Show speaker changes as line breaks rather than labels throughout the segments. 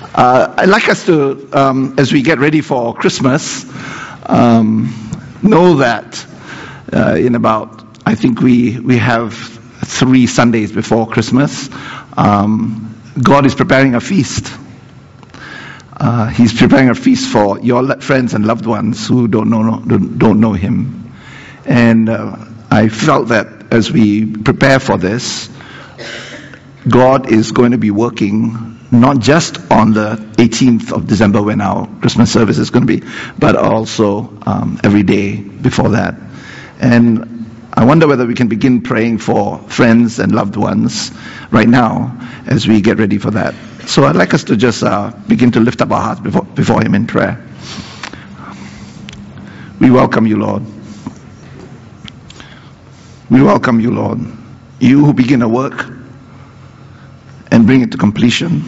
I'd like us to, as we get ready for Christmas, know that in about, I think we have 3 Sundays before Christmas, God is preparing a feast. He's preparing a feast for your friends and loved ones who don't know Him. And I felt that as we prepare for this, God is going to be working not just on the 18th of December when our Christmas service is going to be, but also every day before that. And I wonder whether we can begin praying for friends and loved ones right now as we get ready for that. So I'd like us to just begin to lift up our hearts before Him in prayer. We welcome You, Lord. We welcome You, Lord. You who begin a work and bring it to completion.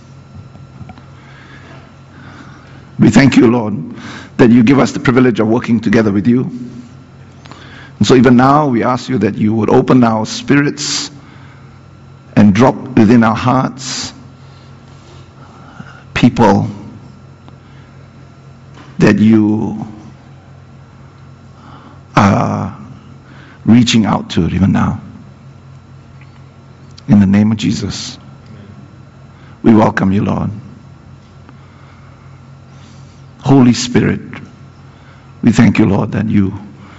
We thank You, Lord, that You give us the privilege of working together with You. And so even now we ask You that You would open our spirits and drop within our hearts people that You are reaching out to even now. In the name of Jesus, we welcome You, Lord. Holy Spirit, we thank You, Lord, that You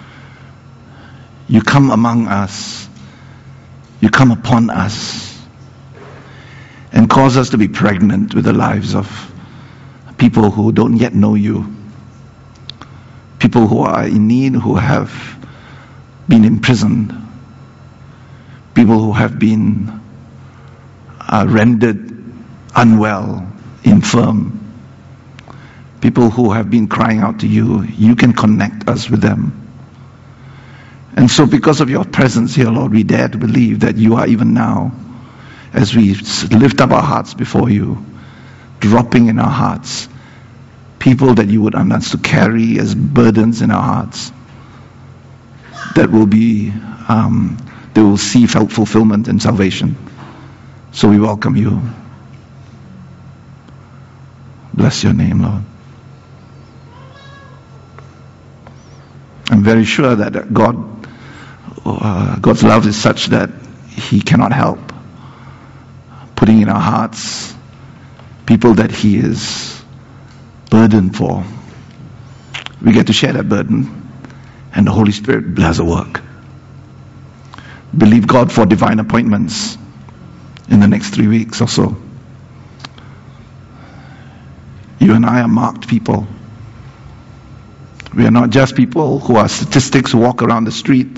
come among us. You come upon us and cause us to be pregnant with the lives of people who don't yet know You. People who are in need, who have been imprisoned. People who have been rendered unwell, infirm. People who have been crying out to You. You can connect us with them. And so because of Your presence here, Lord, we dare to believe that You are even now, as we lift up our hearts before You, dropping in our hearts people that You would want us to carry as burdens in our hearts, that will be, they will see fulfillment and salvation. So we welcome You. Bless Your name, Lord. I'm very sure that God's love is such that He cannot help putting in our hearts people that He is burdened for. We get to share that burden, and the Holy Spirit does a work. Believe God for divine appointments in the next 3 weeks or so. You and I are marked people. We are not just people who are statistics who walk around the street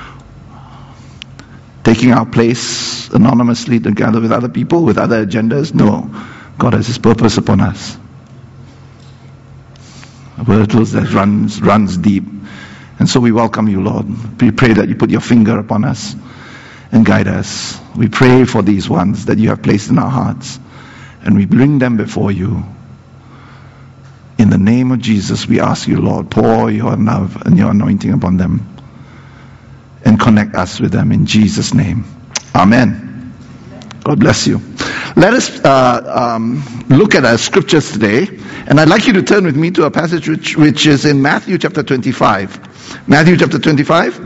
taking our place anonymously together with other people with other agendas. No, God has His purpose upon us. A purpose that runs deep. And so we welcome You, Lord. We pray that You put Your finger upon us and guide us. We pray for these ones that You have placed in our hearts, and we bring them before You. In the name of Jesus, we ask You, Lord, pour Your love and Your anointing upon them and connect us with them in Jesus' name. Amen. God bless you. Let us look at our scriptures today, and I'd like you to turn with me to a passage which is in Matthew chapter 25. Matthew chapter 25.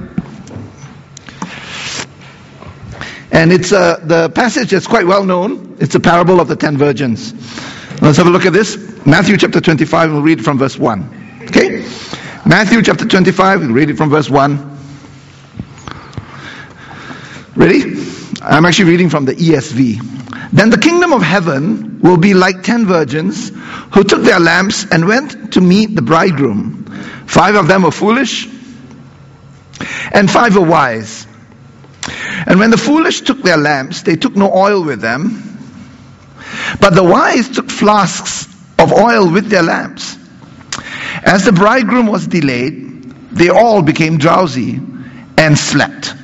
And it's the passage that's quite well known. It's a parable of the 10 virgins. Let's have a look at this. Matthew chapter 25, we'll read from verse 1. Okay? Matthew chapter 25, we'll read it from verse 1. Ready? I'm actually reading from the ESV. Then the kingdom of heaven will be like 10 virgins who took their lamps and went to meet the bridegroom. 5 of them were foolish, and 5 were wise. And when the foolish took their lamps, they took no oil with them. But the wise took flasks of oil with their lamps. As the bridegroom was delayed, they all became drowsy and slept.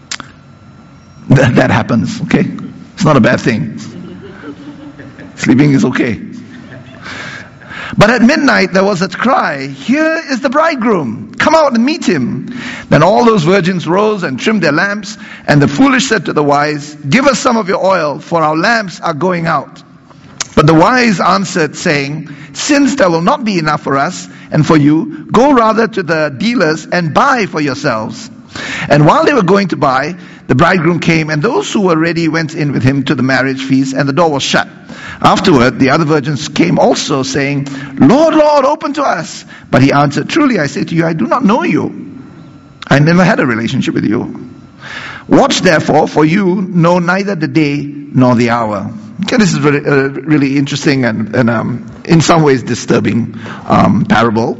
That happens, okay? It's not a bad thing. Sleeping is okay. But at midnight there was a cry, "Here is the bridegroom, come out and meet him." Then all those virgins rose and trimmed their lamps, and the foolish said to the wise, "Give us some of your oil, for our lamps are going out." But the wise answered, saying, since there will not be enough for us and for you, go rather to the dealers and buy for yourselves. And while they were going to buy, the bridegroom came, and those who were ready went in with him to the marriage feast, and the door was shut. Afterward, the other virgins came also, saying, Lord, Lord, open to us. But he answered, truly I say to you, I do not know you. I never had a relationship with you. Watch therefore, for you know neither the day nor the hour. Okay, this is really interesting and in some ways disturbing parable.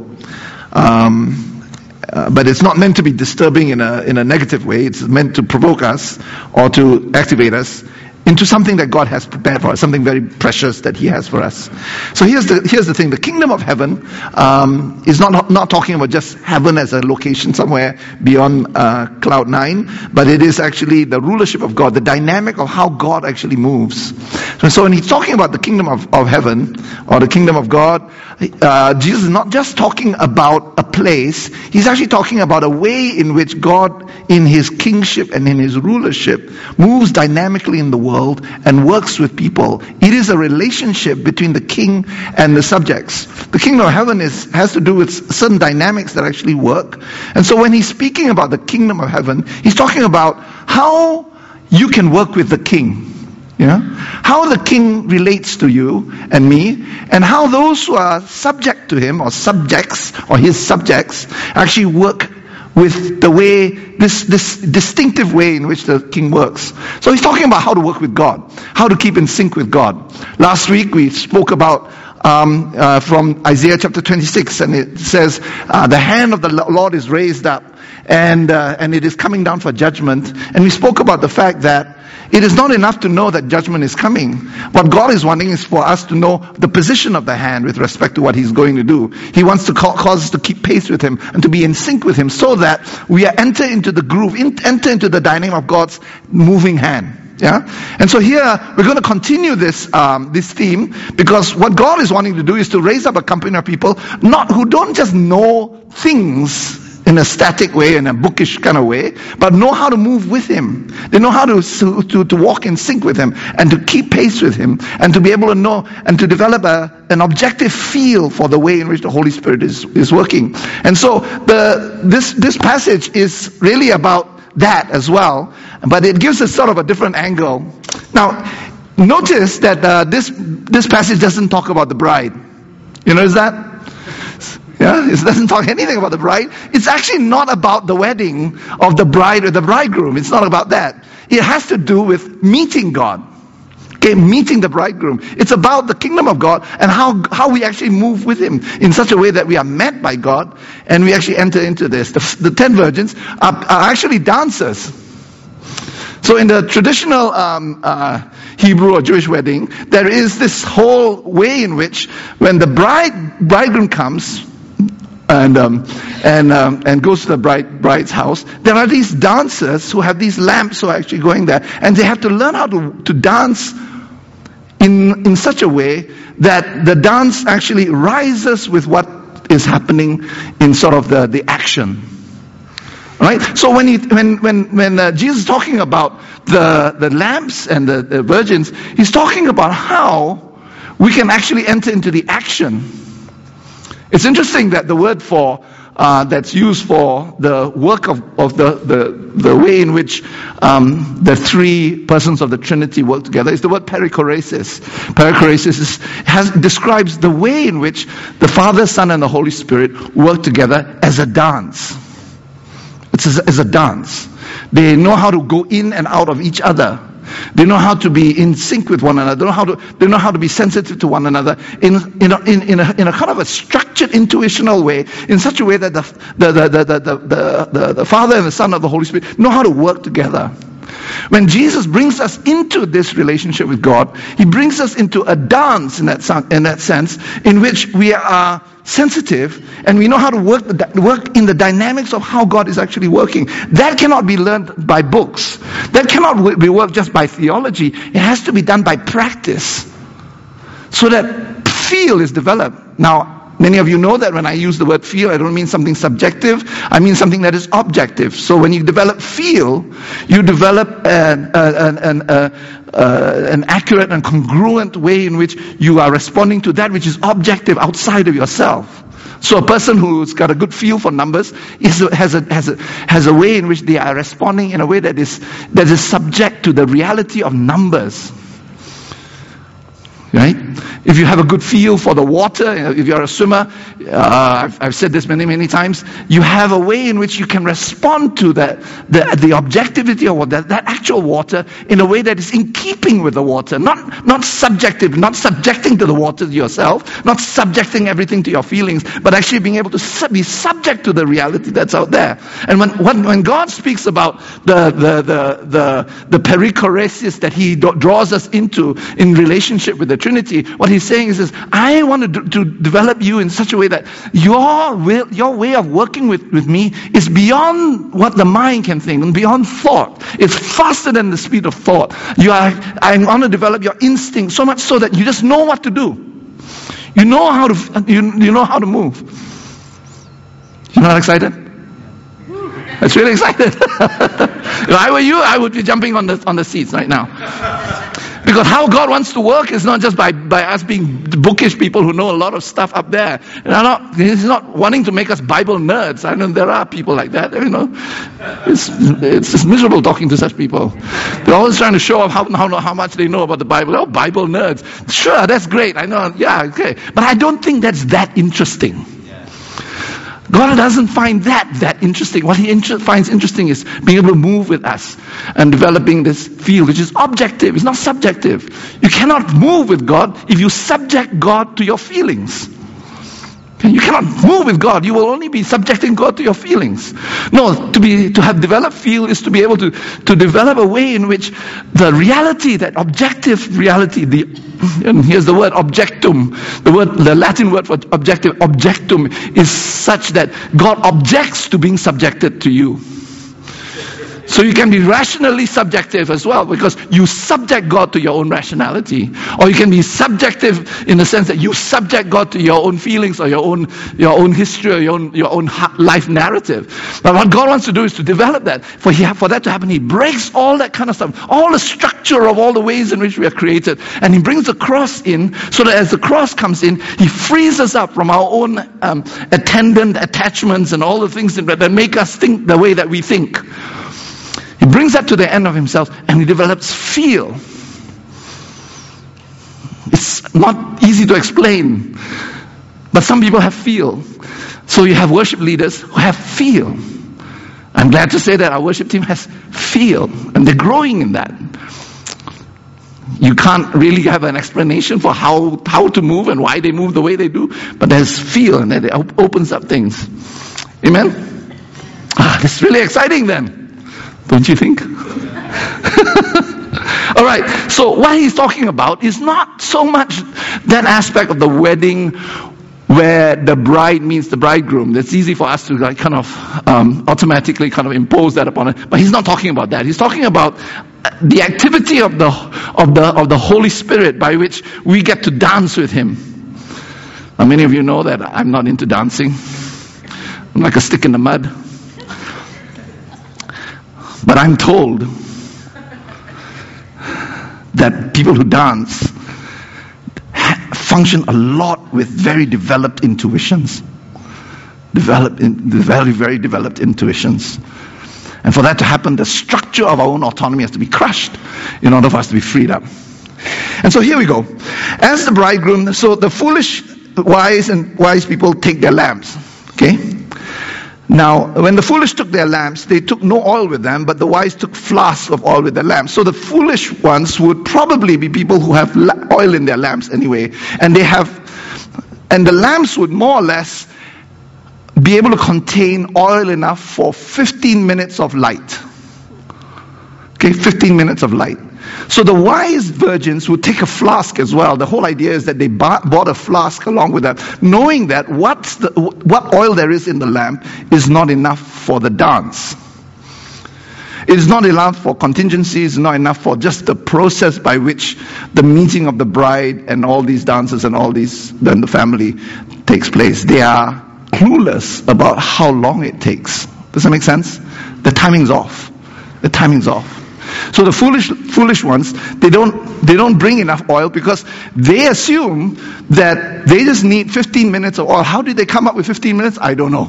But it's not meant to be disturbing in a negative way. It's meant to provoke us or to activate us into something that God has prepared for us, something very precious that He has for us. So here's the thing: the kingdom of heaven is not talking about just heaven as a location somewhere beyond cloud 9, but it is actually the rulership of God, the dynamic of how God actually moves. So when He's talking about the kingdom of heaven or the kingdom of God, Jesus is not just talking about a place. He's actually talking about a way in which God, in His kingship and in His rulership, moves dynamically in the world and works with people. It is a relationship between the king and the subjects. The kingdom of heaven has to do with certain dynamics that actually work. And so when He's speaking about the kingdom of heaven, He's talking about how you can work with the king. How the king relates to you and me, and how those who are subject to him or subjects or his subjects actually work with the way, this distinctive way in which the king works. So he's talking about how to work with God, how to keep in sync with God. Last week we spoke about from Isaiah chapter 26, and it says, the hand of the Lord is raised up, and it is coming down for judgment. And we spoke about the fact that it is not enough to know that judgment is coming. What God is wanting is for us to know the position of the hand with respect to what He's going to do. He wants to cause us to keep pace with Him and to be in sync with Him, so that we enter into the groove, enter into the dynamic of God's moving hand. Yeah? And so here we're going to continue this theme, because what God is wanting to do is to raise up a company of people who don't just know things in a static way, in a bookish kind of way, but know how to move with Him. They know how to walk in sync with Him and to keep pace with Him and to be able to know and to develop an objective feel for the way in which the Holy Spirit is working. And so this passage is really about that as well, but it gives us sort of a different angle. Now, notice that this passage doesn't talk about the bride. You notice that? Yeah, it doesn't talk anything about the bride. It's actually not about the wedding of the bride or the bridegroom. It's not about that. It has to do with meeting God. Okay, meeting the bridegroom. It's about the kingdom of God and how we actually move with Him in such a way that we are met by God and we actually enter into this. The 10 virgins are actually dancers. So in the traditional Hebrew or Jewish wedding, there is this whole way in which when the bridegroom comes and goes to the bride's house, there are these dancers who have these lamps who are actually going there, and they have to learn how to dance in such a way that the dance actually rises with what is happening in sort of the action. Right? So when Jesus is talking about the lamps and the virgins, He's talking about how we can actually enter into the action. It's interesting that the word for that's used for the work of the way in which the three persons of the Trinity work together is the word perichoresis. Perichoresis describes the way in which the Father, Son, and the Holy Spirit work together as a dance. It's as a dance. They know how to go in and out of each other. They know how to be in sync with one another. They know how to be sensitive to one another in a kind of a structured, intuitional way, in such a way that the Father and the Son of the Holy Spirit know how to work together. When Jesus brings us into this relationship with God, He brings us into a dance in that sense, in which we are sensitive and we know how to work in the dynamics of how God is actually working. That cannot be learned by books. That cannot be worked just by theology. It has to be done by practice, so that feel is developed. Now, Many of you know that when I use the word feel, I don't mean something subjective. I mean something that is objective. So when you develop feel, you develop an accurate and congruent way in which you are responding to that which is objective outside of yourself. So a person who's got a good feel for numbers has a way in which they are responding in a way that is subject to the reality of numbers. Right? If you have a good feel for the water, if you're a swimmer, I've said this many times, you have a way in which you can respond to the objectivity of that actual water in a way that is in keeping with the water, not subjective, not subjecting to the water yourself, not subjecting everything to your feelings, but actually being able to be subject to the reality that's out there. And when God speaks about the perichoresis that He draws us into in relationship with the Trinity, what He's saying is, I want to develop you in such a way that your way of working with me is beyond what the mind can think and beyond thought. It's faster than the speed of thought. I want to develop your instinct so much so that you just know what to do. You know how to move. You're not excited? That's really excited. If I were you, I would be jumping on the seats right now. Because how God wants to work is not just by us being bookish people who know a lot of stuff up there. He's not wanting to make us Bible nerds. I know there are people like that. It's just miserable talking to such people. They're always trying to show off how much they know about the Bible. Oh, Bible nerds. Sure, that's great. I know. Yeah, okay. But I don't think that's that interesting. God doesn't find that interesting. What He finds interesting is being able to move with us and developing this feel, which is objective. It's not subjective. You cannot move with God if you subject God to your feelings. You cannot move with God. You will only be subjecting God to your feelings. No, to have developed feel is to be able to develop a way in which the reality, that objective reality, and here's the word objectum, the Latin word for objective, objectum, is such that God objects to being subjected to you. So you can be rationally subjective as well, because you subject God to your own rationality. Or you can be subjective in the sense that you subject God to your own feelings or your own history or your own life narrative. But what God wants to do is to develop that. For that to happen, He breaks all that kind of stuff, all the structure of all the ways in which we are created, and He brings the cross in, so that as the cross comes in, He frees us up from our own attendant attachments and all the things that make us think the way that we think. He brings that to the end of Himself, and He develops feel. It's not easy to explain, but some people have feel. So you have worship leaders who have feel. I'm glad to say that our worship team has feel, and they're growing in that. You can't really have an explanation for how to move and why they move the way they do, but there's feel, and it opens up things. Amen? That's really exciting then. Don't you think? All right, so what he's talking about is not so much that aspect of the wedding where the bride means the bridegroom. It's easy for us to automatically impose that upon it. But he's not talking about that. He's talking about the activity of the Holy Spirit by which we get to dance with Him. Now, many of you know that I'm not into dancing. I'm like a stick in the mud. But I'm told that people who dance function a lot with very developed intuitions. Very, very developed intuitions. And for that to happen, the structure of our own autonomy has to be crushed in order for us to be freed up. And so here we go. As the bridegroom, so the foolish, wise people take their lamps. Okay? Now, when the foolish took their lamps, they took no oil with them, but the wise took flasks of oil with their lamps. So the foolish ones would probably be people who have oil in their lamps anyway, and the lamps would more or less be able to contain oil enough for 15 minutes of light. Okay, 15 minutes of light. So the wise virgins would take a flask as well. The whole idea is that they bought a flask along with them, knowing that what oil there is in the lamp is not enough for the dance. It is not enough for contingencies, not enough for just the process by which the meeting of the bride and all these dances and all these, then the family takes place. They are clueless about how long it takes. Does that make sense? The timing's off. The timing's off. So the foolish ones, they don't bring enough oil because they assume that they just need 15 minutes of oil. How did they come up with 15 minutes? I don't know.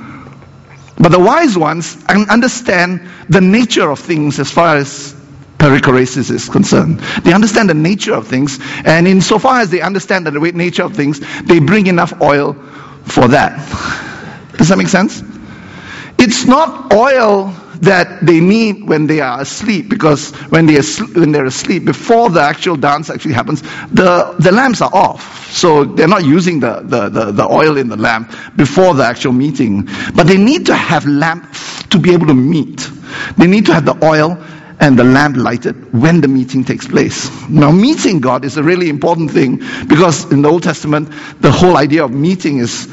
But the wise ones understand the nature of things as far as perichoresis is concerned. They understand the nature of things, and insofar as they understand the nature of things, they bring enough oil for that. Does that make sense? It's not oil that they need when they are asleep, because when they're asleep, before the actual dance actually happens, the lamps are off. So they're not using the oil in the lamp before the actual meeting. But they need to have lamp to be able to meet. They need to have the oil and the lamp lighted when the meeting takes place. Now, meeting God is a really important thing, because in the Old Testament, the whole idea of meeting is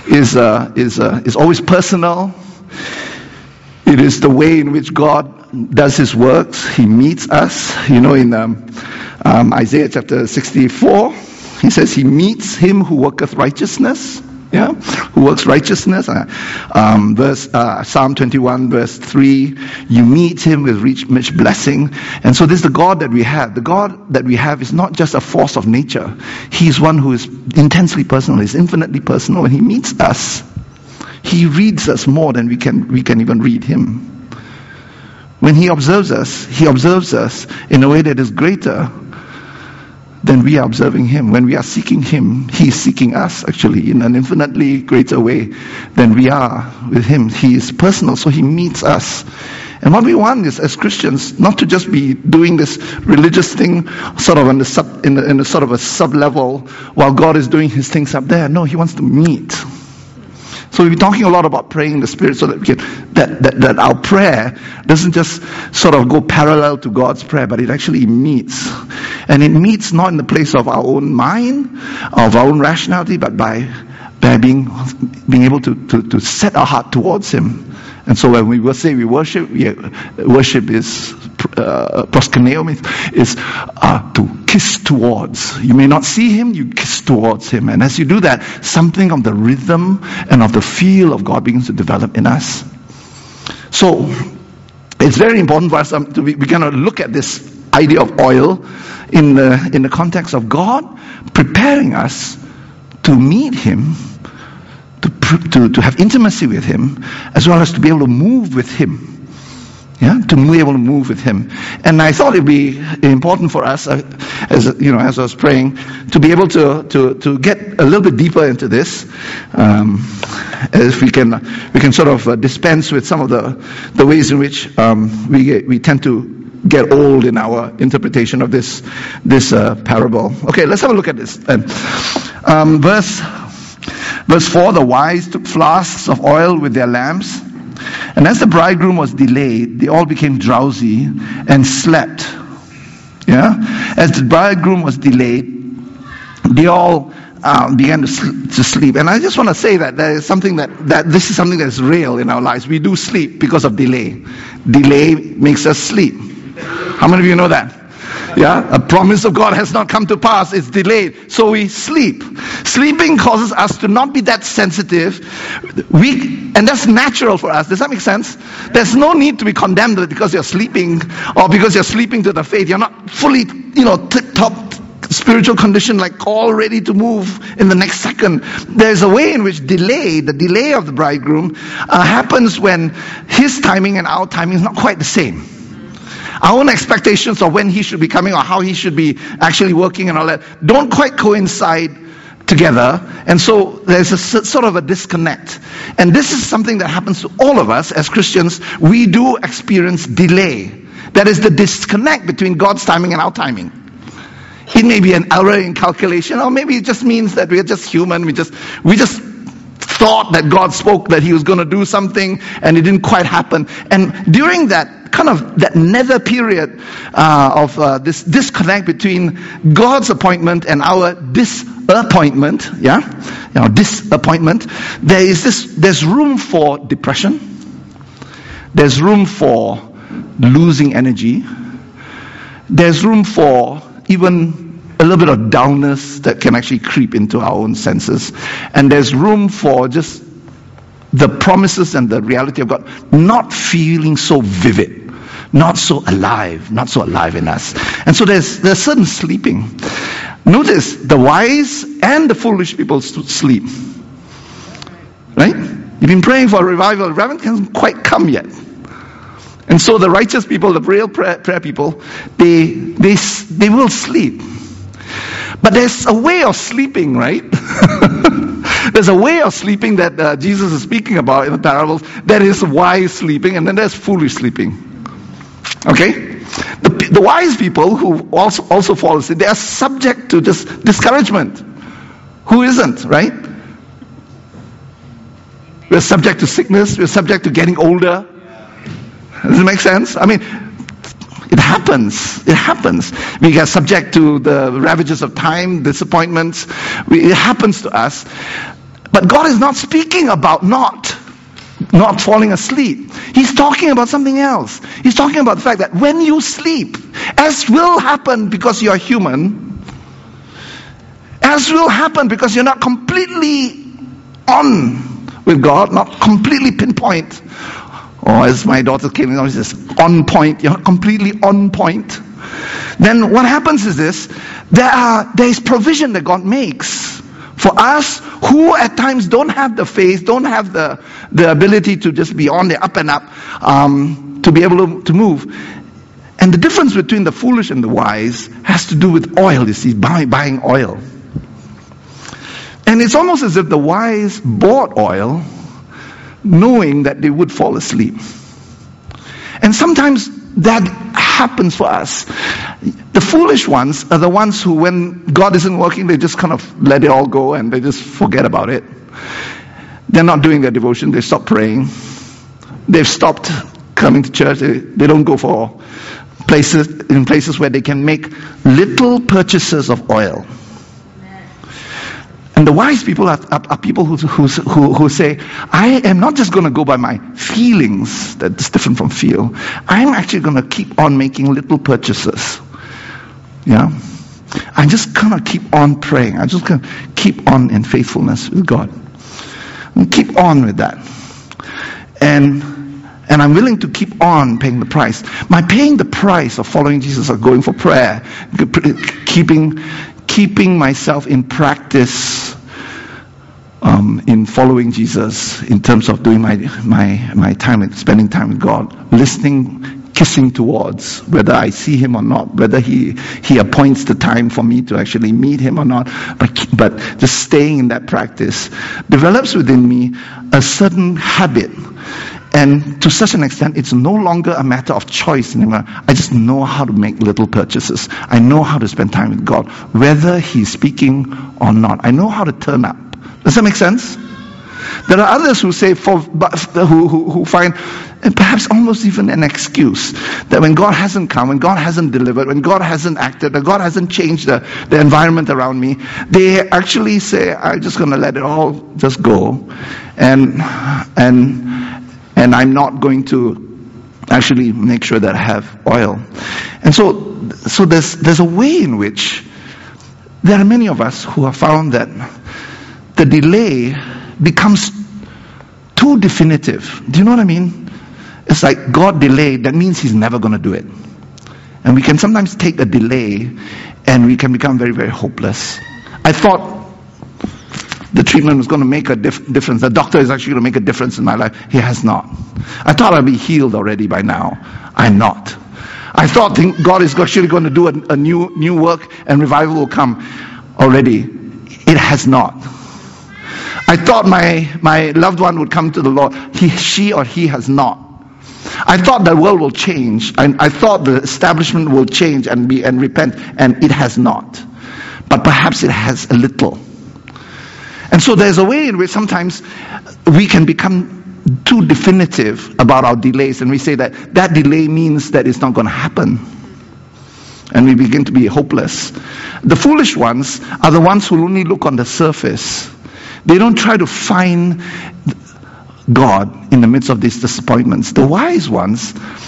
always personal. It is the way in which God does His works. He meets us. You know, in Isaiah chapter 64, He says He meets him who worketh righteousness. Yeah, who works righteousness. Psalm 21 verse 3, you meet Him with rich blessing. And so this is the God that we have. The God that we have is not just a force of nature. He is one who is intensely personal. He's infinitely personal. And He meets us. He reads us more than we can even read Him. When He observes us in a way that is greater than we are observing Him. When we are seeking Him, He is seeking us actually in an infinitely greater way than we are with Him. He is personal, so He meets us. And what we want is, as Christians, not to just be doing this religious thing sort of in a sort of a sub-level while God is doing His things up there. No, He wants to meet. So we'll be talking a lot about praying in the Spirit, so that we can, that our prayer doesn't just sort of go parallel to God's prayer, but it actually meets. And it meets not in the place of our own mind, of our own rationality, but by being able to set our heart towards Him. And so when we will say we worship, worship is proskuneo, is to kiss towards. You may not see Him, you kiss towards Him. And as you do that, something of the rhythm and of the feel of God begins to develop in us. So it's very important for us to be kind of look at this idea of oil in the context of God preparing us to meet Him, to have intimacy with Him, as well as to be able to move with Him. Yeah, to be able to move with Him. And I thought it'd be important for us, as I was praying, to be able to get a little bit deeper into this, as we can sort of dispense with some of the ways in which we tend to get old in our interpretation of this parable. Okay, let's have a look at this. Verse 4, the wise took flasks of oil with their lamps, and as the bridegroom was delayed, they all became drowsy and slept. Yeah? As the bridegroom was delayed, they all began to sleep. And I just want to say that there is something that this is something that is real in our lives. We do sleep because of delay. Delay makes us sleep. How many of you know that? Yeah, a promise of God has not come to pass. It's delayed. So we sleep. Sleeping causes us to not be that sensitive. And that's natural for us. Does that make sense? There's no need to be condemned because you're sleeping, or because you're sleeping to the faith. You're not fully, tip-top spiritual condition, like all ready to move in the next second. There's a way in which the delay of the bridegroom happens when his timing and our timing is not quite the same. Our own expectations of when He should be coming or how He should be actually working and all that don't quite coincide together. And so there's a sort of a disconnect. And this is something that happens to all of us as Christians. We do experience delay. That is the disconnect between God's timing and our timing. It may be an error in calculation, or maybe it just means that we're just human. We just thought that God spoke that He was going to do something and it didn't quite happen. And during that nether period of this disconnect between God's appointment and our disappointment, disappointment, there's room for depression. There's room for losing energy. There's room for even a little bit of downness that can actually creep into our own senses. And there's room for just the promises and the reality of God not feeling so vivid, not so alive in us. And so there's certain sleeping. Notice, the wise and the foolish people sleep. Right? You've been praying for a revival. The revival hasn't quite come yet. And so the righteous people, the real prayer people, they will sleep. But there's a way of sleeping, right? There's a way of sleeping that Jesus is speaking about in the parables. There is wise sleeping, and then there's foolish sleeping. Okay? The wise people who also fall asleep, they are subject to just discouragement. Who isn't, right? We're subject to sickness. We're subject to getting older. Does it make sense? I mean, it happens. It happens. We get subject to the ravages of time, disappointments. It happens to us. But God is not speaking about not falling asleep. He's talking about something else. He's talking about the fact that when you sleep, as will happen because you are human, as will happen because you're not completely on with God, not completely pinpoint. Or as my daughter came in, she says, on point. You're completely on point. Then what happens is this: there is provision that God makes for us who at times don't have the faith, don't have the ability to just be on the up and up, to be able to move. And the difference between the foolish and the wise has to do with oil, you see, buying oil. And it's almost as if the wise bought oil knowing that they would fall asleep. And sometimes that happens for us. The foolish ones are the ones who, when God isn't working, they just kind of let it all go and they just forget about it. They're not doing their devotion. They stop praying. They've stopped coming to church. They don't go for places where they can make little purchases of oil. And the wise people are people who say, I am not just going to go by my feelings, that's different from feel. I'm actually going to keep on making little purchases. Yeah? I'm just going to keep on praying. I'm just going to keep on in faithfulness with God. And keep on with that. And I'm willing to keep on paying the price. My paying the price of following Jesus or going for prayer, keeping myself in practice in following Jesus in terms of doing my time, spending time with God, listening, kissing towards, whether I see Him or not, whether He appoints the time for me to actually meet Him or not, but just staying in that practice develops within me a certain habit. And to such an extent, it's no longer a matter of choice anymore. I just know how to make little purchases. I know how to spend time with God, whether He's speaking or not. I know how to turn up. Does that make sense? There are others who say, who find perhaps almost even an excuse that when God hasn't come, when God hasn't delivered, when God hasn't acted, when God hasn't changed the environment around me, they actually say, I'm just going to let it all just go, and I'm not going to actually make sure that I have oil. And so there's a way in which there are many of us who have found that the delay becomes too definitive. Do you know what I mean? It's like God delayed, that means He's never going to do it. And we can sometimes take a delay and we can become very, very hopeless. I thought the treatment was going to make a difference. The doctor is actually going to make a difference in my life. He has not. I thought I'd be healed already by now. I'm not. I thought God is actually going to do a new work and revival will come already. It has not. I thought my loved one would come to the Lord. She or he has not. I thought the world will change. I thought the establishment will change and repent, and it has not. But perhaps it has a little. And so there's a way in which sometimes we can become too definitive about our delays, and we say that delay means that it's not going to happen. And we begin to be hopeless. The foolish ones are the ones who only look on the surface. They don't try to find God in the midst of these disappointments. The wise ones,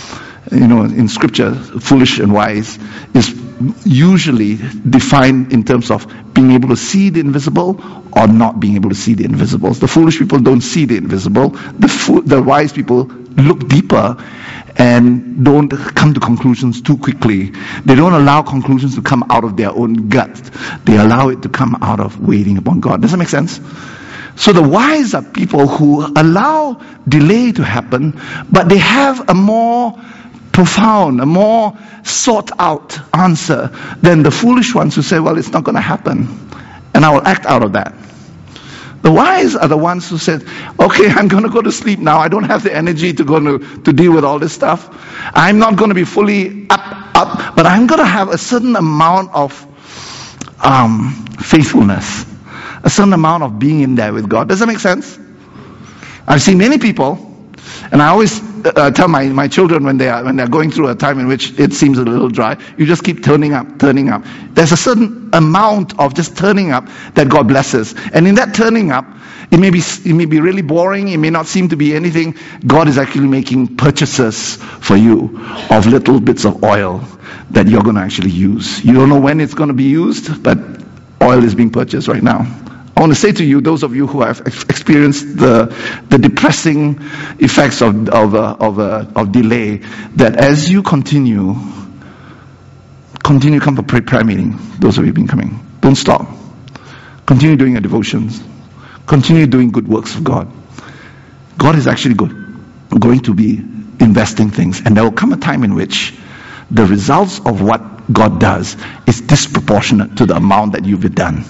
in Scripture, foolish and wise is usually defined in terms of being able to see the invisible or not being able to see the invisible. The foolish people don't see the invisible. The wise people look deeper and don't come to conclusions too quickly. They don't allow conclusions to come out of their own gut. They allow it to come out of waiting upon God. Does that make sense? So the wise are people who allow delay to happen, but they have a more profound, a more sought out answer than the foolish ones who say, well, it's not going to happen, and I will act out of that. The wise are the ones who said, okay, I'm going to go to sleep now. I don't have the energy to deal with all this stuff. I'm not going to be fully up, but I'm going to have a certain amount of faithfulness, a certain amount of being in there with God. Does that make sense? I've seen many people, and I always tell my children when they're going through a time in which it seems a little dry, you just keep turning up. There's a certain amount of just turning up that God blesses. And in that turning up, it may be really boring, it may not seem to be anything. God is actually making purchases for you of little bits of oil that you're going to actually use. You don't know when it's going to be used, but oil is being purchased right now. I want to say to you, those of you who have experienced the depressing effects of delay, that as you continue come for prayer meeting. Those of you who've been coming, don't stop. Continue doing your devotions. Continue doing good works of God. God is actually going to be investing things, and there will come a time in which the results of what God does is disproportionate to the amount that you've done.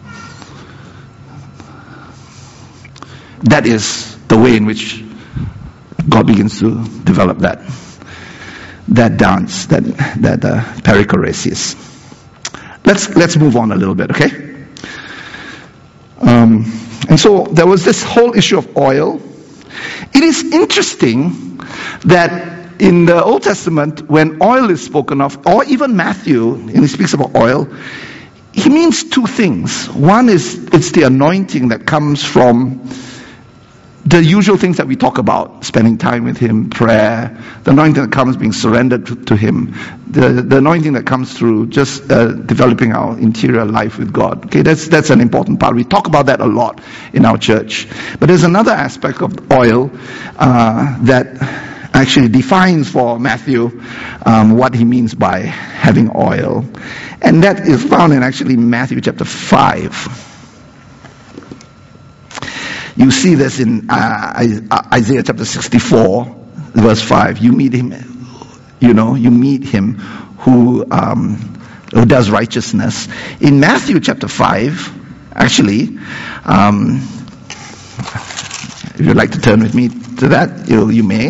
That is the way in which God begins to develop that dance, that perichoresis. Let's move on a little bit, okay? And so there was this whole issue of oil. It is interesting that in the Old Testament, when oil is spoken of, or even Matthew, when he speaks about oil, he means two things. One is it's the anointing that comes from the usual things that we talk about, spending time with Him, prayer, the anointing that comes being surrendered to Him, the anointing that comes through just developing our interior life with God. Okay, that's an important part. We talk about that a lot in our church. But there's another aspect of oil that actually defines for Matthew what he means by having oil. And that is found in actually Matthew chapter 5. You see this in Isaiah chapter 64, verse 5. You meet him who does righteousness. In Matthew chapter 5, actually, if you'd like to turn with me to that, you may.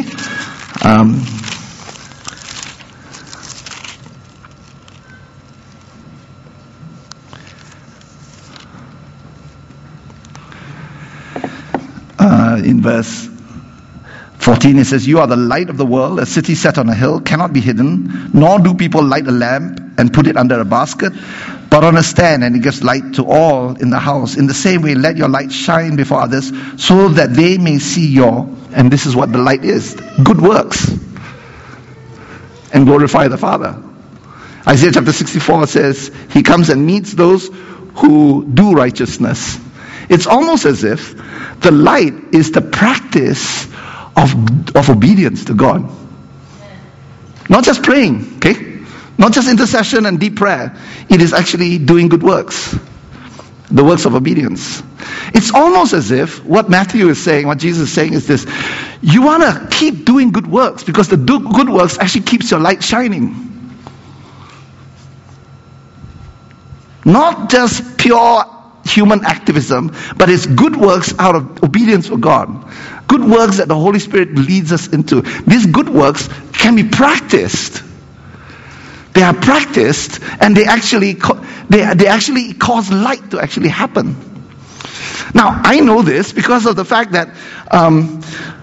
In verse 14 it says, "You are the light of the world. A city set on a hill cannot be hidden, nor do people light a lamp and put it under a basket, but on a stand, and it gives light to all in the house. In the same way, let your light shine before others, so that they may see your," and this is what the light is, good works, "and glorify the Father." Isaiah chapter 64 says, He comes and meets those who do righteousness. It's almost as if the light is the practice of obedience to God. Not just praying, okay? Not just intercession and deep prayer. It is actually doing good works. The works of obedience. It's almost as if what Matthew is saying, what Jesus is saying is this: you want to keep doing good works, because the good works actually keeps your light shining. Not just pure human activism, but it's good works out of obedience for God. Good works that the Holy Spirit leads us into. These good works can be practiced. They are practiced, and they actually cause light to actually happen. Now, I know this because of the fact that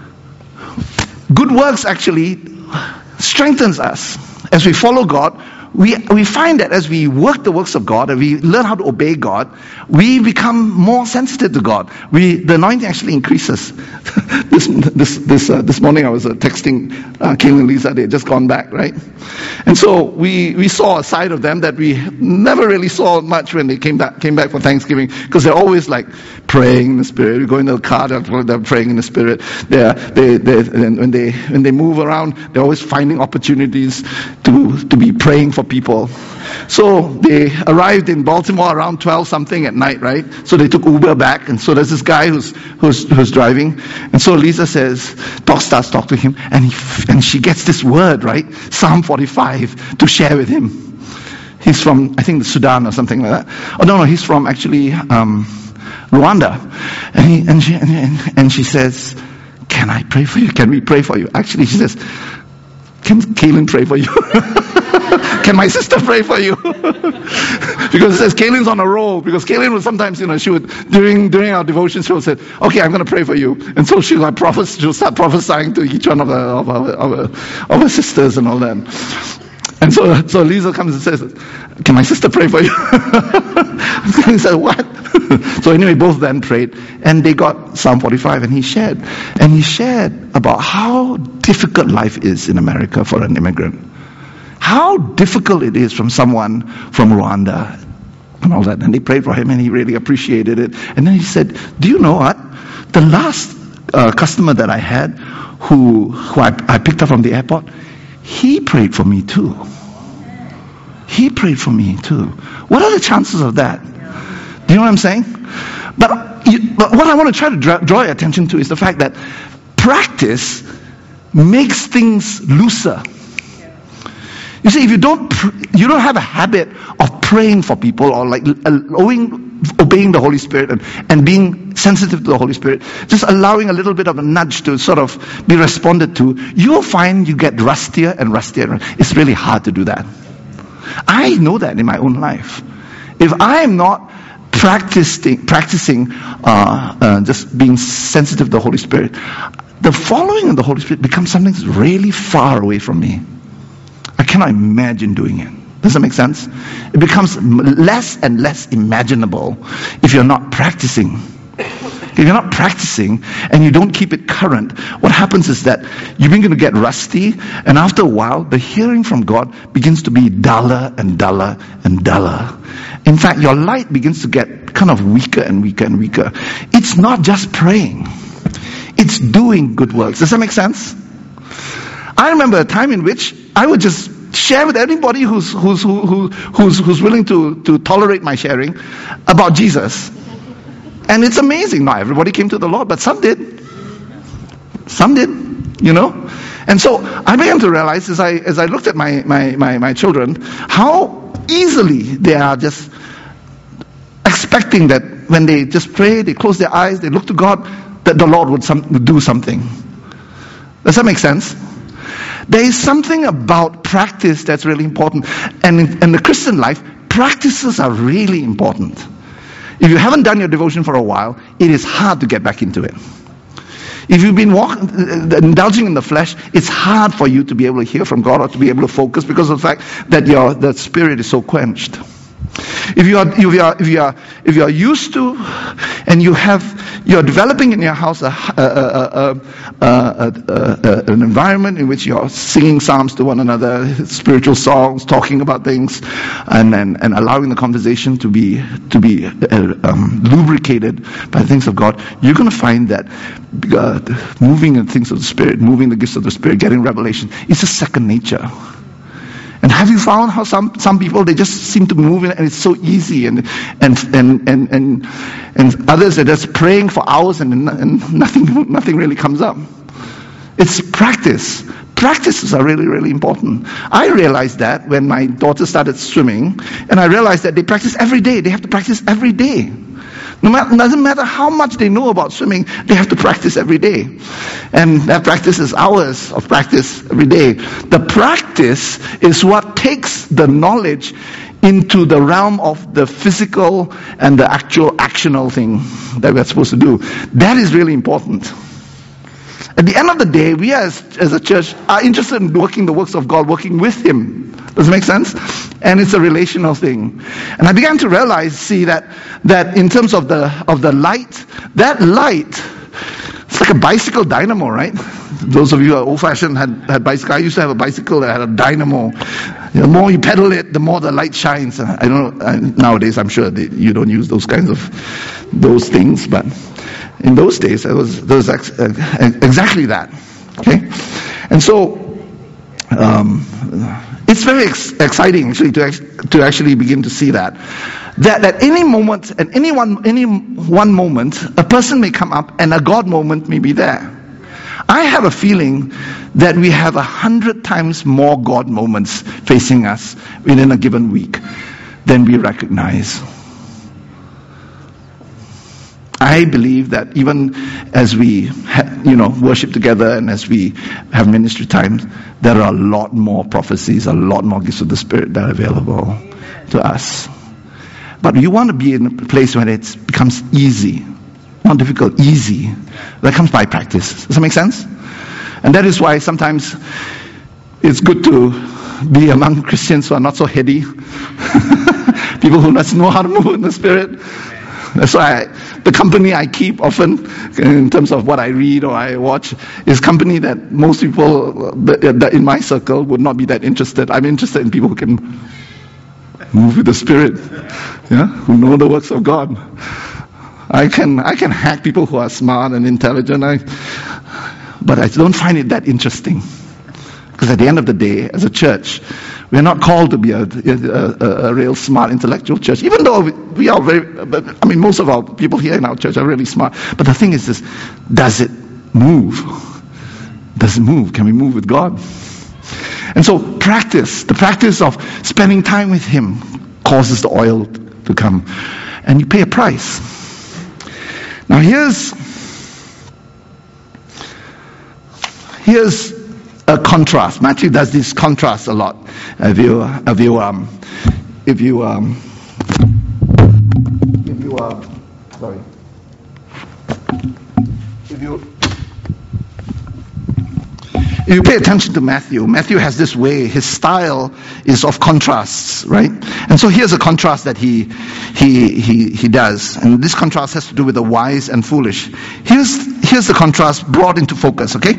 good works actually strengthens us. As we follow God, we find that as we work the works of God and we learn how to obey God, we become more sensitive to God. The anointing actually increases. This morning I was texting Kaylin and Lisa. They had just gone back, right? And so we saw a side of them that we never really saw much when they came back for Thanksgiving, because they're always like praying in the Spirit. We go into the car, they're praying in the Spirit. When they move around, they're always finding opportunities to be praying for people. So they arrived in Baltimore around 12 something at night, right? So they took Uber back, and so there's this guy who's driving, and so Lisa starts talking to him, and she gets this word, right? Psalm 45 to share with him. He's from, I think, Sudan or something like that. Oh no, he's from actually Rwanda, and she says, "Can I pray for you? Can we pray for you?" Actually, she says, "Can Kaylin pray for you?" Can my sister pray for you? Because it says Kaylin's on a roll. Because Kaylin would sometimes, she would, during our devotion, she would say, "Okay, I'm going to pray for you." And so she'll start prophesying to each one of her sisters and all that. And so Lisa comes and says, "Can my sister pray for you?" And he said, "What?" So anyway, both then prayed, and they got Psalm 45, and he shared about how difficult life is in America for an immigrant. How difficult it is from someone from Rwanda and all that. And they prayed for him, and he really appreciated it. And then he said, "Do you know what? The last customer that I had, who I picked up from the airport, he prayed for me too. He prayed for me too." What are the chances of that? Do you know what I'm saying? But what I want to try to draw your attention to is the fact that practice makes things looser. You see, if you don't have a habit of praying for people, or like obeying the Holy Spirit and being sensitive to the Holy Spirit, just allowing a little bit of a nudge to sort of be responded to, you'll find you get rustier and rustier. It's really hard to do that. I know that in my own life. If I am not practicing just being sensitive to the Holy Spirit, the following of the Holy Spirit becomes something that's really far away from me. I cannot imagine doing it. Does that make sense? It becomes less and less imaginable if you're not practicing. If you're not practicing and you don't keep it current, what happens is that you begin to get rusty, and after a while, the hearing from God begins to be duller and duller and duller. In fact, your light begins to get kind of weaker and weaker and weaker. It's not just praying. It's doing good works. Does that make sense? I remember a time in which I would just share with anybody who's willing to tolerate my sharing about Jesus. And it's amazing. Not everybody came to the Lord, but some did. Some did, And so I began to realize as I looked at my children, how easily they are just expecting that when they just pray, they close their eyes, they look to God, that the Lord would do something. Does that make sense? There is something about practice that's really important. And in the Christian life, practices are really important. If you haven't done your devotion for a while, it is hard to get back into it. If you've been indulging in the flesh, it's hard for you to be able to hear from God or to be able to focus because of the fact that the spirit is so quenched. If you are used to, and you're developing in your house an environment in which you're singing psalms to one another, spiritual songs, talking about things, and allowing the conversation to be lubricated by the things of God, you're going to find that moving in things of the Spirit, moving the gifts of the Spirit, getting revelation, is just second nature. And have you found how some people, they just seem to move in and it's so easy, and others are just praying for hours and nothing really comes up. It's practice. Practices are really, really important. I realized that when my daughter started swimming, and I realized that they practice every day. They have to practice every day. Doesn't matter how much they know about swimming, they have to practice every day. And that practice is hours of practice every day. The practice is what takes the knowledge into the realm of the physical and the actual actional thing that we're supposed to do. That is really important. At the end of the day, we as a church are interested in working the works of God, working with Him. Does it make sense? And it's a relational thing. And I began to realize, see, that in terms of the light, that light, it's like a bicycle dynamo, right? Those of you who are old-fashioned had bicycle. I used to have a bicycle that had a dynamo. The more you pedal it, the more the light shines. I don't know, nowadays I'm sure that you don't use those kinds of those things, but in those days there was exactly that. Okay, and so it's very exciting actually to actually begin to see that at any moment, at any one moment, a person may come up and a God moment may be there. I have a feeling that we have 100 times more God moments facing us within a given week than we recognize. I believe that even as we worship together and as we have ministry times, there are a lot more prophecies, a lot more gifts of the Spirit that are available to us. But you want to be in a place where it becomes easy. Not difficult, easy. That comes by practice. Does that make sense? And that is why sometimes it's good to be among Christians who are not so heady. People who just know how to move in the Spirit. That's why the company I keep often, in terms of what I read or I watch, is company that most people in my circle would not be that interested. I'm interested in people who can move with the Spirit, who know the works of God. I can hack people who are smart and intelligent, but I don't find it that interesting. Because at the end of the day, as a church, we are not called to be a real smart intellectual church. Even though we are most of our people here in our church are really smart. But the thing is this, does it move? Does it move? Can we move with God? And so the practice of spending time with Him causes the oil to come. And you pay a price. Now here's a contrast. Matthew does this contrast a lot. If you pay attention to Matthew has this way, his style is of contrasts, right? And so here's a contrast that he does. And this contrast has to do with the wise and foolish. Here's the contrast brought into focus, okay?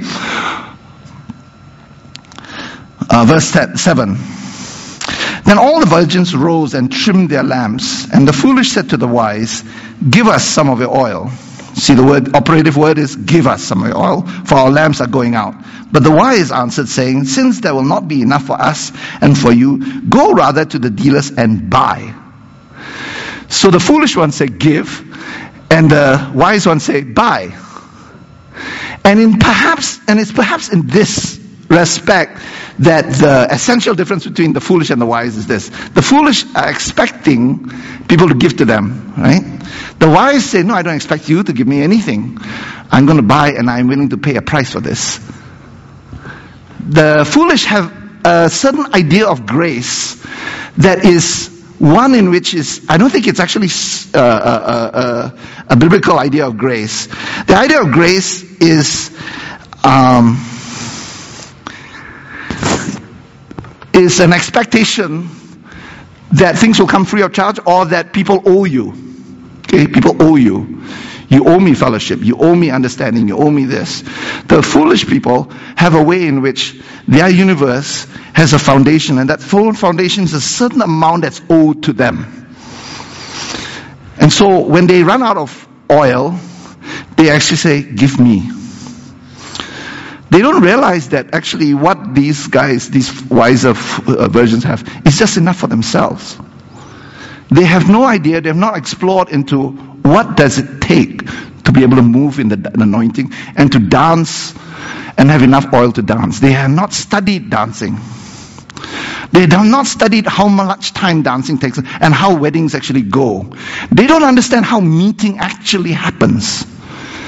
Verse 7. Then all the virgins rose and trimmed their lamps, and the foolish said to the wise, "Give us some of your oil." See, the operative word is "give us some of your oil, for our lamps are going out." But the wise answered, saying, "Since there will not be enough for us and for you, go rather to the dealers and buy." So the foolish ones say, "Give," and the wise ones say, "Buy." And it's perhaps in this respect that the essential difference between the foolish and the wise is this. The foolish are expecting people to give to them, right? The wise say, "No, I don't expect you to give me anything. I'm going to buy and I'm willing to pay a price for this." The foolish have a certain idea of grace that is one in which I don't think it's actually a biblical idea of grace. The idea of grace is an expectation that things will come free of charge, or that people owe you. Okay, people owe you. You owe me fellowship. You owe me understanding. You owe me this. The foolish people have a way in which their universe has a foundation, and that full foundation is a certain amount that's owed to them. And so when they run out of oil, they actually say, "Give me." They don't realize that actually what these guys, these wiser virgins have, is just enough for themselves. They have no idea, they have not explored into what does it take to be able to move in the anointing and to dance and have enough oil to dance. They have not studied dancing. They have not studied how much time dancing takes and how weddings actually go. They don't understand how meeting actually happens.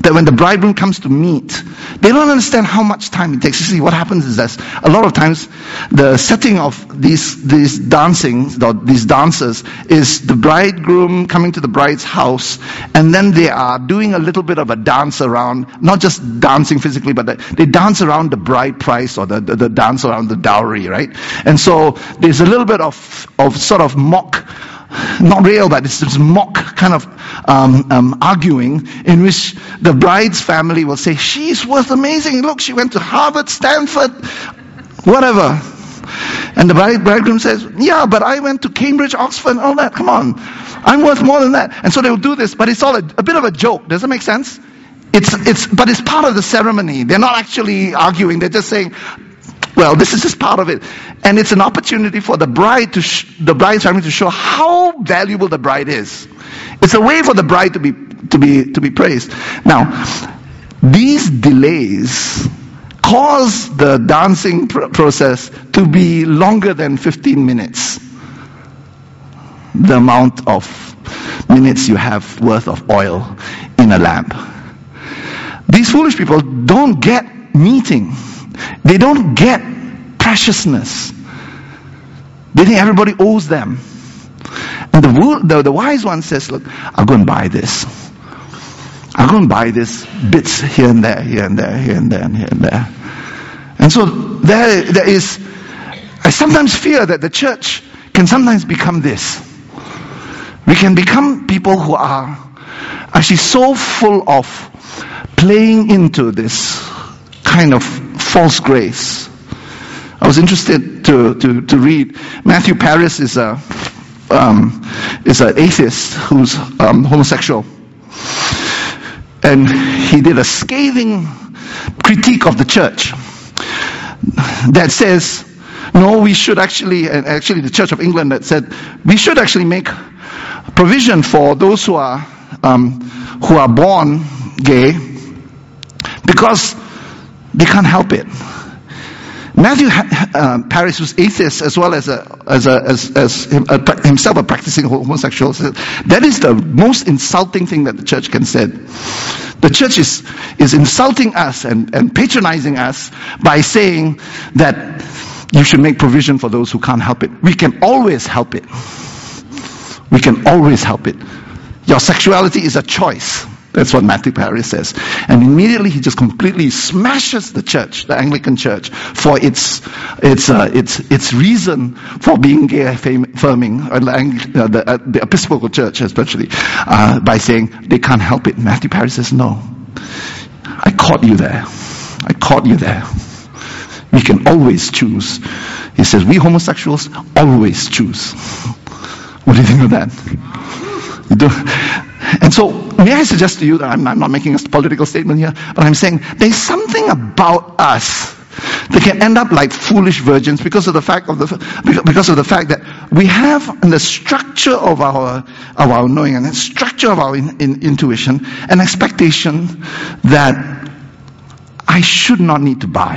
that when the bridegroom comes to meet, they don't understand how much time it takes. You see, what happens is that a lot of times the setting of these dancers is the bridegroom coming to the bride's house, and then they are doing a little bit of a dance around, not just dancing physically, but they dance around the bride price, or the dance around the dowry, right? And so there's a little bit of sort of mock, not real, but it's this mock kind of arguing, in which the bride's family will say, she's worth amazing. Look, she went to Harvard, Stanford, whatever. And the bridegroom says, yeah, but I went to Cambridge, Oxford, and all that. Come on, I'm worth more than that. And so they will do this, but it's all a bit of a joke. Does that make sense? But it's part of the ceremony. They're not actually arguing. They're just saying, well, this is just part of it. And it's an opportunity for the bride the bride's family to show how valuable the bride is. It's a way for the bride to be praised. Now, these delays cause the dancing process to be longer than 15 minutes. The amount of minutes you have worth of oil in a lamp. These foolish people don't get meeting. They don't get preciousness. They think everybody owes them. And the wise one says, look, I'll go and buy this. I'll go and buy this, bits here and there, here and there, here and there, and here and there. And so there is, I sometimes fear that the church can sometimes become this. We can become people who are actually so full of playing into this kind of false grace. I was interested to read. Matthew Paris is an atheist who's homosexual, and he did a scathing critique of the church that says, no, we should actually, and actually the Church of England that said we should actually make provision for those who are born gay, because they can't help it. Matthew Paris, who's atheist as well as himself a practicing homosexual, said that is the most insulting thing that the church can say. The church is insulting us and patronizing us by saying that you should make provision for those who can't help it. We can always help it. We can always help it. Your sexuality is a choice. That's what Matthew Paris says. And immediately he just completely smashes the church, the Anglican church, for its reason for being gay affirming, the Episcopal Church especially, by saying they can't help it. Matthew Paris says, no, I caught you there. I caught you there. We can always choose. He says, we homosexuals always choose. What do you think of that? You don't. And so, may I suggest to you that I'm not making a political statement here, but I'm saying there's something about us that can end up like foolish virgins because of the fact that we have in the structure of our knowing and the structure of our intuition an expectation that I should not need to buy.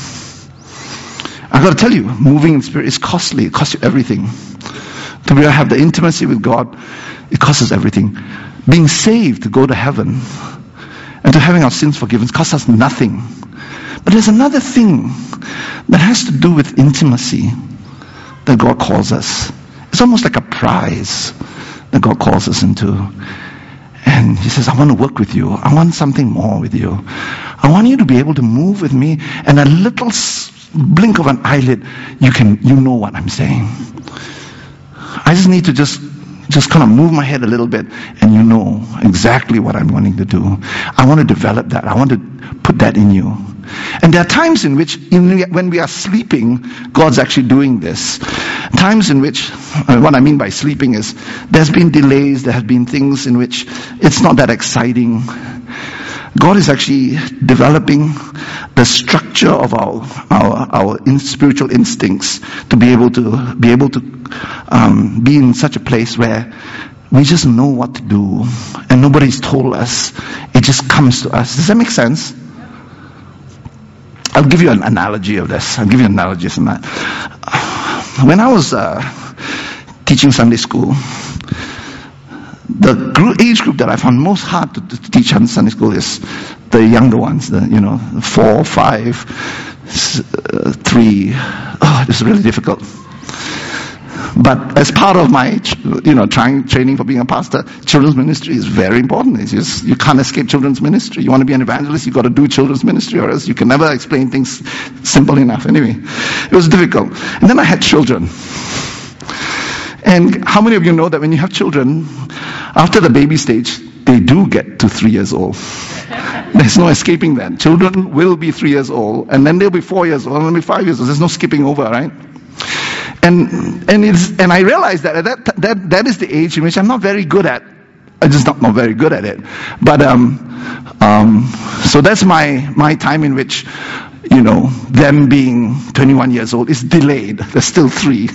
I've got to tell you, moving in spirit is costly. It costs you everything. To be able to have the intimacy with God, it costs us everything. Being saved to go to heaven and to having our sins forgiven costs us nothing. But there's another thing that has to do with intimacy that God calls us. It's almost like a prize that God calls us into. And He says, I want to work with you. I want something more with you. I want you to be able to move with me, and a little blink of an eyelid, you know what I'm saying. I just need to just kind of move my head a little bit, and you know exactly what I'm wanting to do. I want to develop that. I want to put that in you. And there are times in which, when we are sleeping, God's actually doing this. Times in which, what I mean by sleeping is, there's been delays, there have been things in which it's not that exciting. God is actually developing the structure of our spiritual instincts to be able to be in such a place where we just know what to do, and nobody's told us. It just comes to us. Does that make sense? I'll give you an analogy of this. I'll give you analogies on that. When I was teaching Sunday school, the age group that I found most hard to teach in Sunday school is the younger ones, 4, 5, 3. Oh, it's really difficult. But as part of my, training for being a pastor, children's ministry is very important. It's just, you can't escape children's ministry. You want to be an evangelist, you've got to do children's ministry, or else you can never explain things simple enough. Anyway, it was difficult. And then I had children. And how many of you know that when you have children, after the baby stage, they do get to 3 years old? There's no escaping that. Children will be 3 years old, and then they'll be 4 years old, and then they'll be 5 years old. There's no skipping over, right? And I realized that that is the age in which I'm not very good at. I'm just not very good at it. But so that's my time in which, them being 21 years old is delayed. There's still 3.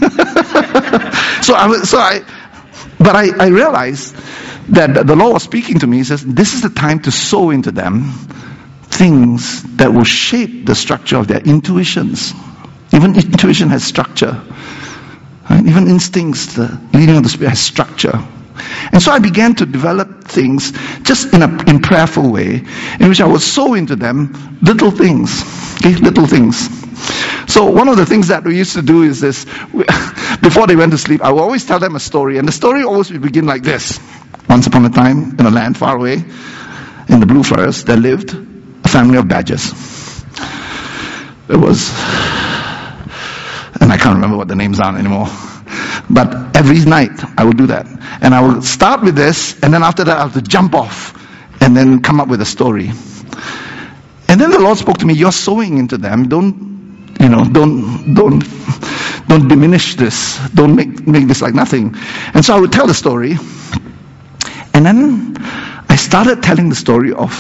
But I realized that the Lord was speaking to me. He says, this is the time to sow into them things that will shape the structure of their intuitions. Even intuition has structure. Right? Even instincts, the leading of the Spirit has structure. And so I began to develop things just in prayerful way, in which I would sow into them little things. Okay, little things. So one of the things that we used to do is this. Before they went to sleep, I would always tell them a story. And the story always would begin like this. Once upon a time, in a land far away, in the Blue Forest, there lived a family of badgers. It was... and I can't remember what the names are anymore. But every night I would do that. And I would start with this, and then after that I have to jump off and then come up with a story. And then the Lord spoke to me, you're sowing into them. Don't diminish this. Don't make this like nothing. And so I would tell the story. And then I started telling the story of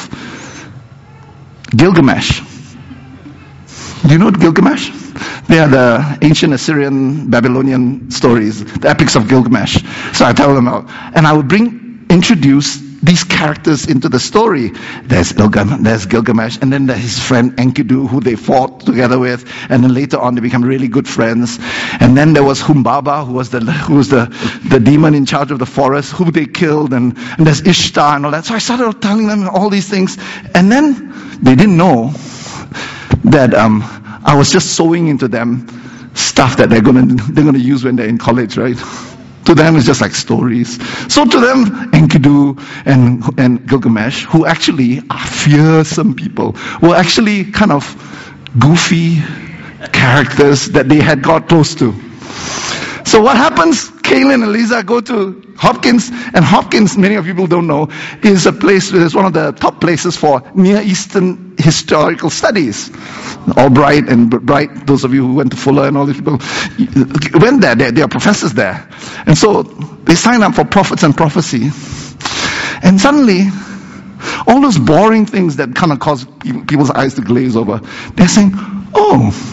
Gilgamesh. Do you know Gilgamesh? They are the ancient Assyrian, Babylonian stories, the epics of Gilgamesh. So I tell them out. And I would introduce these characters into the story. There's Gilgamesh, and then there's his friend Enkidu, who they fought together with, and then later on they become really good friends. And then there was Humbaba, who was the demon in charge of the forest, who they killed, and there's Ishtar and all that. So I started telling them all these things, and then they didn't know that I was just sowing into them stuff that they're gonna use when they're in college, right? To them, it's just like stories. So to them, Enkidu and Gilgamesh, who actually are fearsome people, were actually kind of goofy characters that they had got close to. So what happens? Kaylin and Lisa go to Hopkins, and Hopkins, many of you don't know, is a place, is one of the top places for Near Eastern historical studies. Albright and Bright, those of you who went to Fuller and all these people, went there. They are professors there. And so they sign up for Prophets and Prophecy. And suddenly, all those boring things that kind of cause people's eyes to glaze over, they're saying, oh,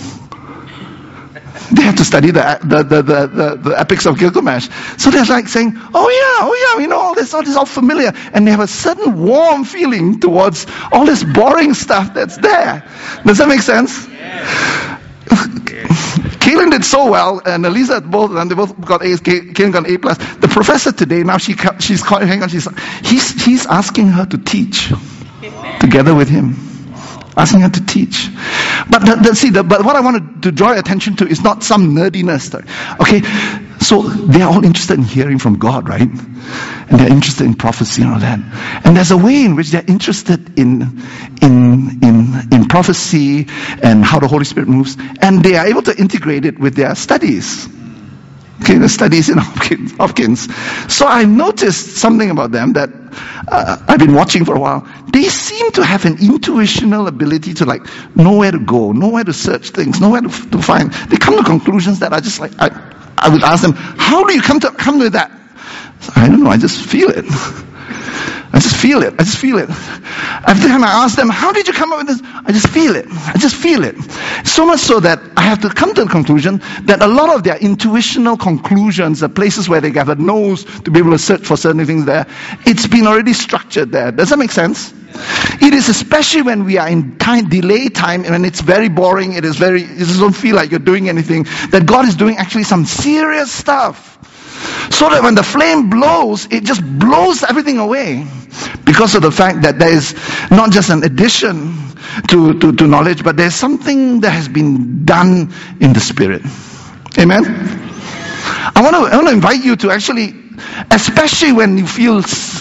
they have to study the epics of Gilgamesh. So they're like saying, oh yeah, we know all this is all familiar. And they have a certain warm feeling towards all this boring stuff that's there. Does that make sense? Yeah. Kaylin did so well, and Elisa both, and they both got A's. Kaylin got an A+. The professor today, now she's calling, hang on, he's asking her to teach together with him. Asking her to teach. But but what I wanted to draw your attention to is not some nerdiness. Okay, so they're all interested in hearing from God, right? And they're interested in prophecy and all that. And there's a way in which they're interested in prophecy and how the Holy Spirit moves, and they are able to integrate it with their studies. Okay, the studies in Hopkins. So I noticed something about them that I've been watching for a while. They seem to have an intuitional ability to know where to go, know where to search things, know where to find. They come to conclusions that are just like, I would ask them, how do you come to that? I don't know, I just feel it. I just feel it. Every time I ask them, how did you come up with this? I just feel it. So much so that I have to come to the conclusion that a lot of their intuitional conclusions, the places where they gather nose to be able to search for certain things there, it's been already structured there. Does that make sense? It is especially when we are in delay time, and when it's very boring, you just don't feel like you're doing anything, that God is doing actually some serious stuff. So that when the flame blows, it just blows everything away. Because of the fact that there is not just an addition to knowledge, but there's something that has been done in the Spirit. Amen? I want to invite you to actually, especially when you feel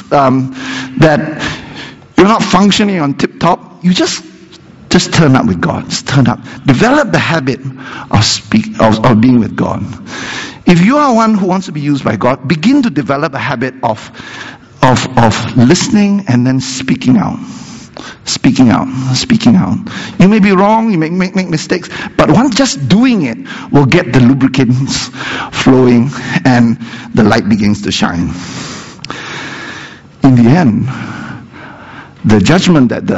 that you're not functioning on tip-top, you just turn up with God. Just turn up. Develop the habit of being with God. If you are one who wants to be used by God, begin to develop a habit of listening and then speaking out. Speaking out. You may be wrong, you may make mistakes, but just doing it will get the lubricants flowing and the light begins to shine. In the end, the judgment that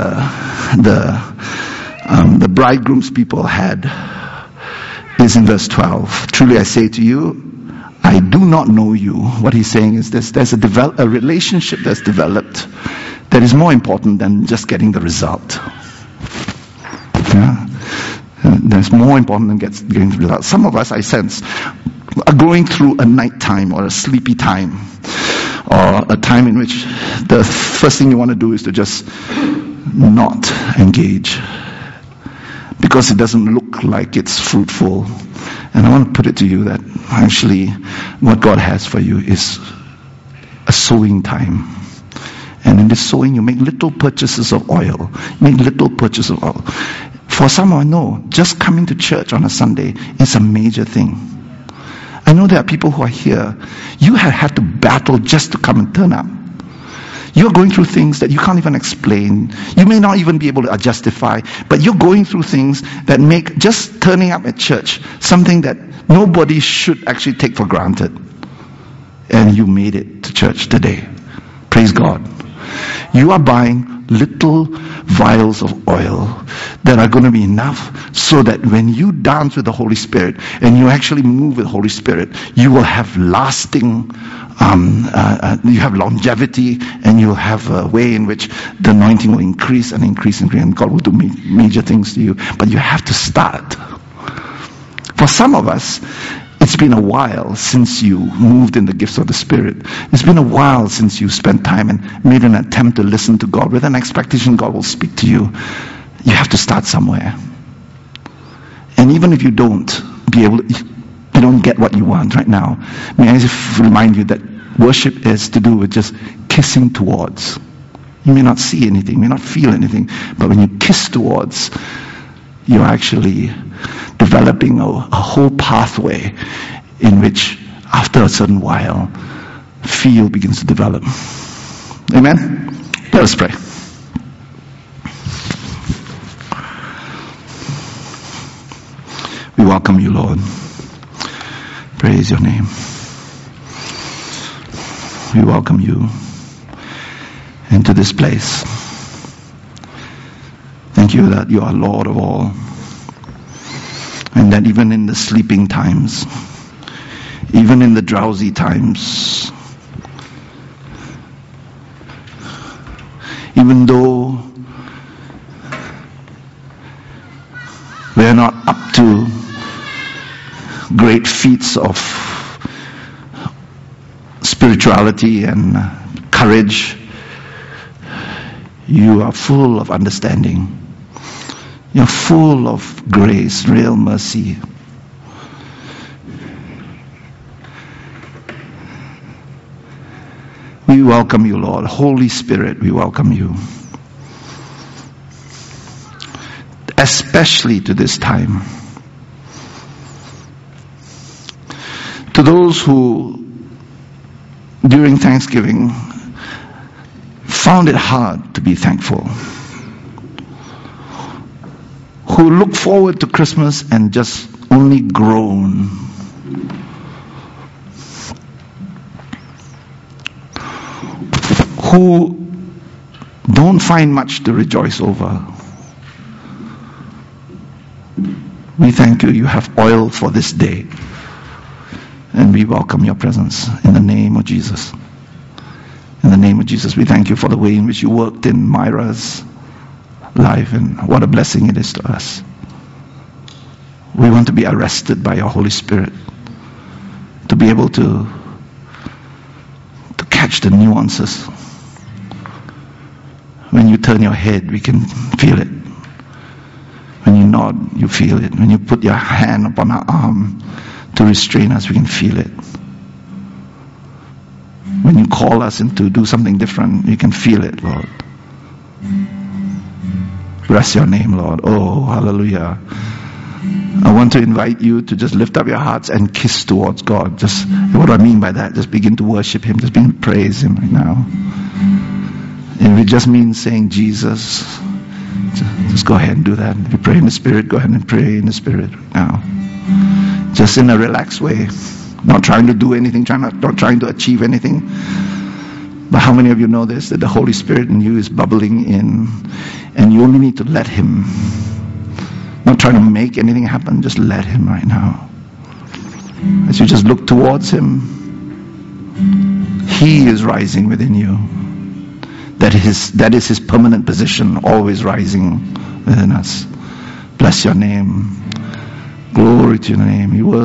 the bridegroom's people had is in verse 12. Truly I say to you, I do not know you. What he's saying is there's a relationship that's developed that is more important than just getting the result. Yeah? That's more important than getting the result. Some of us, I sense, are going through a night time or a sleepy time, or a time in which the first thing you want to do is to just not engage, because it doesn't look like it's fruitful. And I want to put it to you that actually what God has for you is a sowing time. And in this sowing, you make little purchases of oil. For some, I know, just coming to church on a Sunday is a major thing. I know there are people who are here. You have had to battle just to come and turn up. You're going through things that you can't even explain. You may not even be able to justify, but you're going through things that make just turning up at church something that nobody should actually take for granted. And you made it to church today. Praise God. You are buying little vials of oil that are going to be enough so that when you dance with the Holy Spirit and you actually move with the Holy Spirit, you will have lasting, you have longevity, and you'll have a way in which the anointing will increase and increase and increase, and God will do major things to you. But you have to start. For some of us, it's been a while since you moved in the gifts of the Spirit. It's been a while since you spent time and made an attempt to listen to God with an expectation God will speak to you. You have to start somewhere. And even if you don't get what you want right now, may I just remind you that worship is to do with just kissing towards. You may not see anything, you may not feel anything, but when you kiss towards, you're actually developing a whole pathway in which, after a certain while, feel begins to develop. Amen? Let us pray. We welcome you, Lord. Praise your name. We welcome you into this place. Thank you that you are Lord of all. And that even in the sleeping times, even in the drowsy times, even though we're not up to great feats of spirituality and courage, you are full of understanding. You're full of grace, real mercy. We welcome you, Lord. Holy Spirit, we welcome you. Especially to this time. To those who, during Thanksgiving, found it hard to be thankful. Who look forward to Christmas and just only groan. Who don't find much to rejoice over. We thank you, you have oil for this day. And we welcome your presence in the name of Jesus. In the name of Jesus, we thank you for the way in which you worked in Myra's life, and what a blessing it is to us. We want to be arrested by your Holy Spirit, to be able to catch the nuances. When you turn your head, we can feel it. When you nod, you feel it. When you put your hand upon our arm to restrain us, we can feel it. When you call us to do something different, we can feel it, Lord. Bless your name, Lord. Oh, hallelujah. I want to invite you to just lift up your hearts and kiss towards God. Just, what do I mean by that? Just begin to worship Him. Just begin to praise Him right now. If it just means saying Jesus, just go ahead and do that. If you pray in the Spirit, go ahead and pray in the Spirit right now. Just in a relaxed way. Not trying to do anything, not trying to achieve anything. But how many of you know this? That the Holy Spirit in you is bubbling in, and you only need to let Him. Not trying to make anything happen, just let Him right now. As you just look towards Him, He is rising within you. That is His permanent position, always rising within us. Bless your name. Glory to your name. You will